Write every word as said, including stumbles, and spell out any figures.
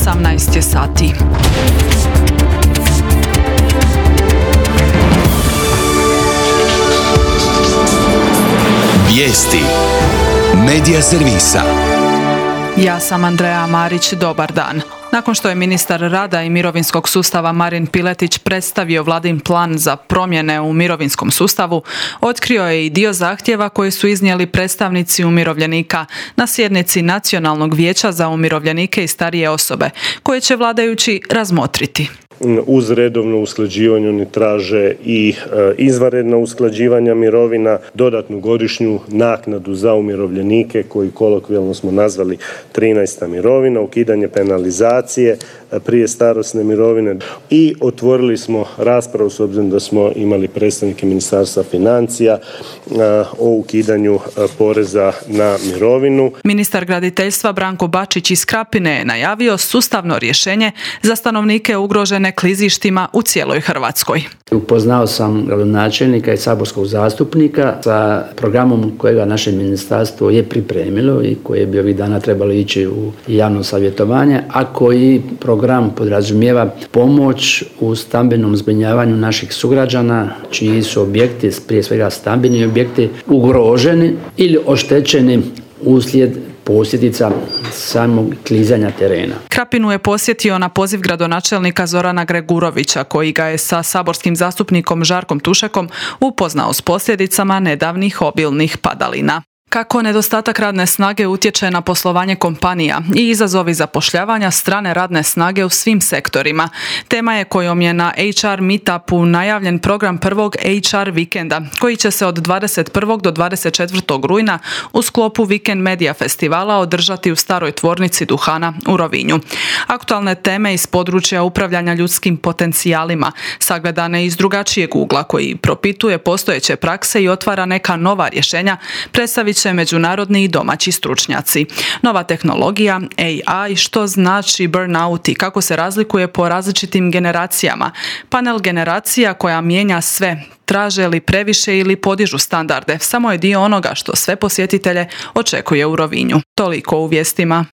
osamnaest je sati. Vijesti Medija servisa. Ja sam Andreja Marić, dobar dan. Nakon što je ministar rada i mirovinskog sustava Marin Piletić predstavio vladin plan za promjene u mirovinskom sustavu, otkrio je i dio zahtjeva koje su iznijeli predstavnici umirovljenika na sjednici Nacionalnog vijeća za umirovljenike i starije osobe, koje će vladajući razmotriti. Uz redovno usklađivanje oni traže i e, izvanredna usklađivanja mirovina, dodatnu godišnju naknadu za umirovljenike koji kolokvijalno smo nazvali trinaesta mirovina, ukidanje penalizacije e, prije starosne mirovine i otvorili smo raspravu s obzirom da smo imali predstavnike Ministarstva financija e, o ukidanju e, poreza na mirovinu. Ministar graditeljstva Branko Bačić iz Krapine je najavio sustavno rješenje za stanovnike ugrožene klizištima u cijeloj Hrvatskoj. Upoznao sam gradonačelnika i saborskog zastupnika sa programom kojega naše ministarstvo je pripremilo i koje bi ovih dana trebalo ići u javno savjetovanje, a koji program podrazumijeva pomoć u stambenom zbrinjavanju naših sugrađana čiji su objekti, prije svega stambeni objekti, ugroženi ili oštećeni uslijed posljedica samog klizanja terena. Krapinu je posjetio na poziv gradonačelnika Zorana Gregurovića, koji ga je sa saborskim zastupnikom Žarkom Tušekom upoznao s posljedicama nedavnih obilnih padalina. Kako nedostatak radne snage utječe na poslovanje kompanija i izazovi zapošljavanja strane radne snage u svim sektorima. Tema je kojom je na H R Meetupu najavljen program prvog H R vikenda, koji će se od dvadeset prvog do dvadeset četvrtog rujna u sklopu Weekend Media festivala održati u staroj tvornici duhana u Rovinju. Aktualne teme iz područja upravljanja ljudskim potencijalima, sagledane iz drugačijeg ugla koji propituje postojeće prakse i otvara neka nova rješenja, predstavit će međunarodni i domaći stručnjaci. Nova tehnologija, A I, što znači burnout i kako se razlikuje po različitim generacijama. Panel generacija koja mijenja sve, traže li previše ili podižu standarde, samo je dio onoga što sve posjetitelje očekuje u Rovinju. Toliko u vijestima.